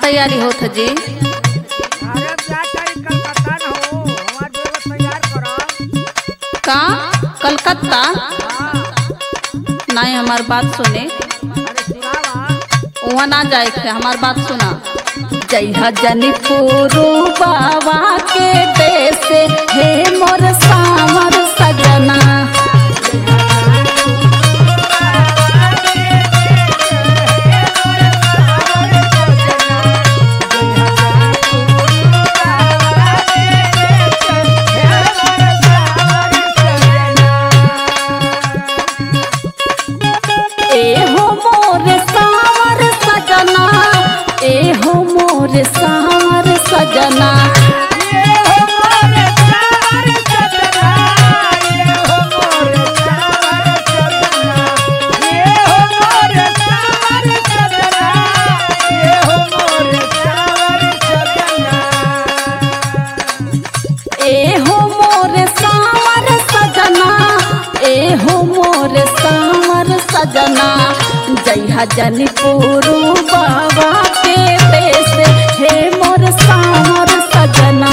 तैयारी होत है जी? अरे जा कहीं कलकत्ता न हो हमार बेटा तैयार करो। का कलकत्ता? हाँ नहीं, हमार बात सुने। अरे सुनावा। वहाँ ना जाए थे, हमार बात सुना। जय जनिपुर बाबा के देश हे मोर सामर सजना। एहो मोर सामर सजना, एहो मोर सामर सजना। एहो मोर सामर सजना, एहो मोर सामर सजना। जय जनिपुर बाबा के देश हे मोर सामर सजना।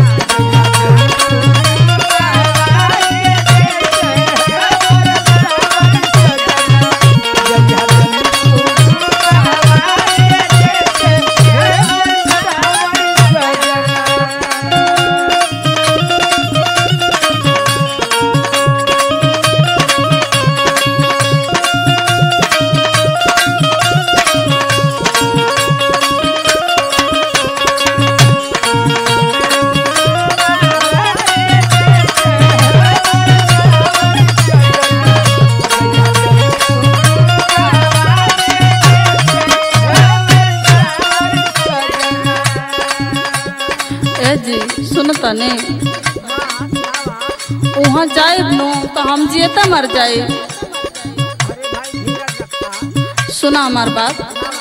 ए जी सुन तने, वहाँ जाए नो तो हम जियते मर जाए। सुना हमार बात।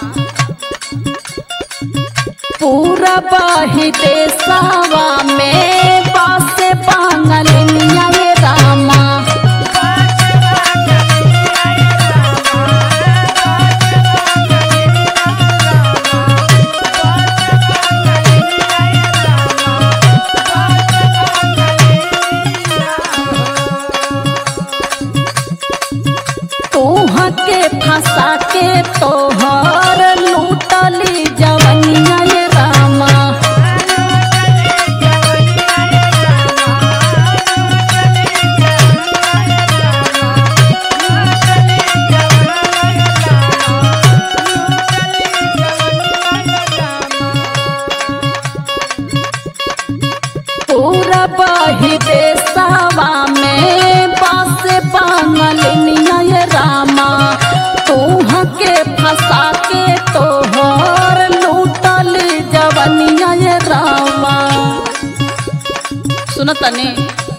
पूरा बाही देशवा में बासे बांगलिया ये रामा। तोहा के फंसा के तोहर लूटली जवनिया ये रामा। पूरा बही देशवा में बासे बांगलिया ये रामा। तोहा के फंसा के तोहर लूटली जवनिया ये रामा। सुन तने,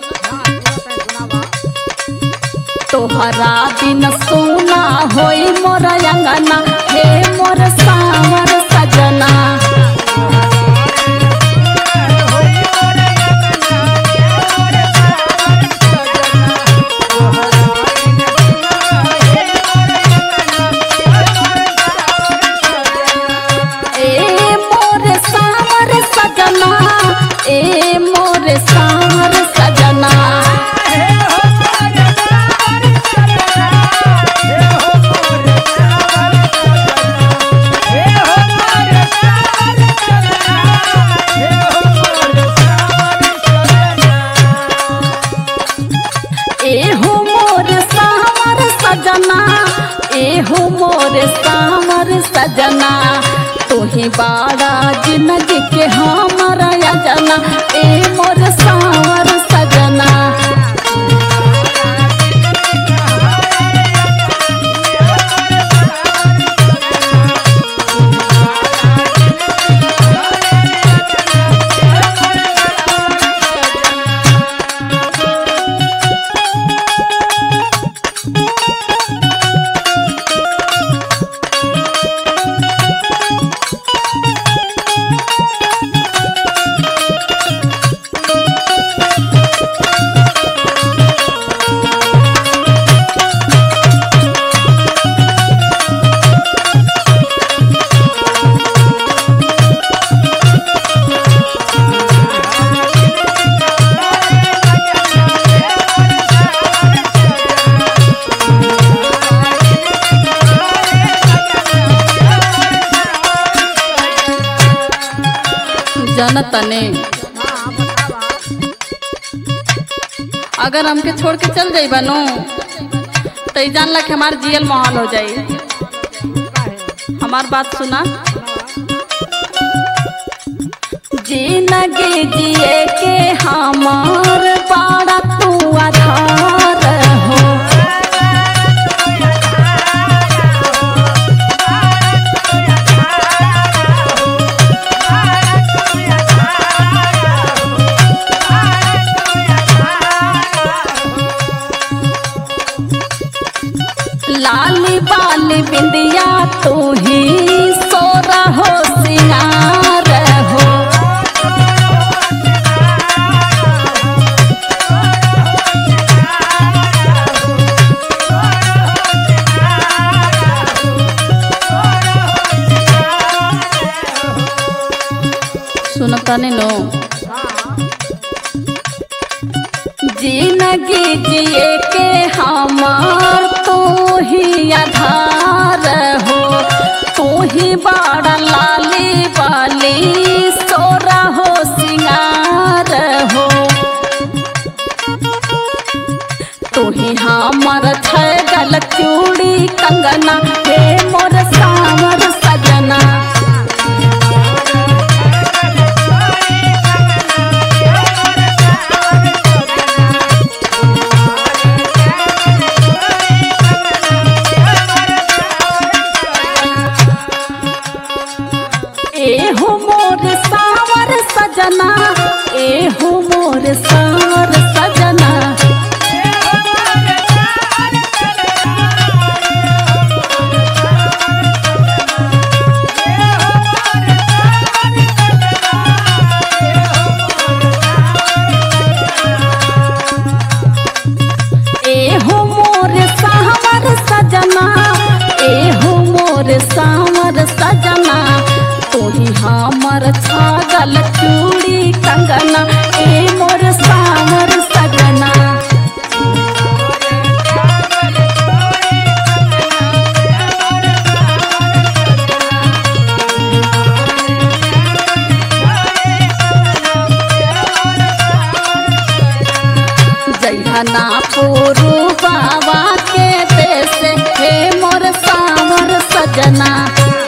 तोहरा दिन सोना होई मोर अंगना हे मोर सामर सजना। ए मोर सामर सजना, ए मोर सामर सजना। एहो मोर सामर सजना, एहो मोर सामर सजना। तोही बाड़ा जिंदगी के हमारा जना ए मोर सामर सजना। जानता ने हाँ बतावा। अगर हमके छोड़ के चल जाई बानो तो ई जान ला कि हमार जियल मोहाल हो जाई। काहे? हमार बात सुना। हाँ। जिंदगी जिए के हमार बड़ा तू आधार हो। लाली बाली बिंदिया तू ही सोरा हो सिंगार हो। सुनता नहीं नो। जिंदगी जिए के हमार तू ही आधार हो। तू ही बड़ा लाली बाली सोरा हो सिंगार हो। तू ही हमार छगल चूड़ी कंगना हे मोर सावर सजना। एहो मोर सावर सजना, एहो मोर सावर सजना। एहो मोर सावर सजना, एहो मोर सावर सजना। तू ही हमर छागल चूड़ी कंगना ए मोर सावर सजना। जैहना पुरु बाबा के देश हे मोर सावर सजना।